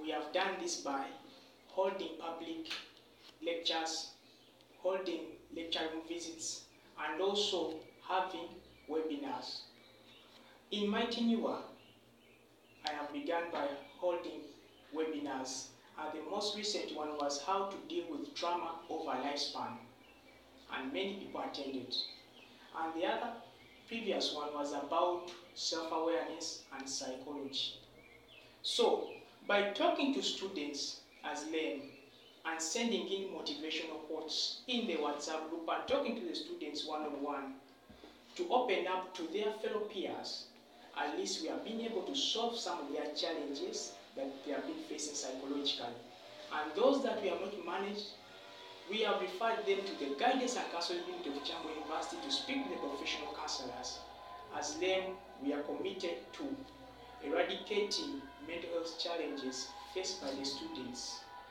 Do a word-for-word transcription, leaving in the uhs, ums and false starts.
we have done this by holding public lectures, holding lecture room visits, and also having webinars. In my tenure, I have begun by holding webinars, and the most recent one was how to deal with trauma over lifespan, and many people attended. And the other previous one was about self-awareness and psychology. So, by talking to students as Len and sending in motivational quotes in the WhatsApp group and talking to the students one-on-one to open up to their fellow peers, at least we have been able to solve some of their challenges that they have been facing psychologically. And those that we have not managed, we have referred them to the Guidance and Counseling Unit of Chambo University to speak with the professional counselors. As them, we are committed to eradicating mental health challenges faced by the students.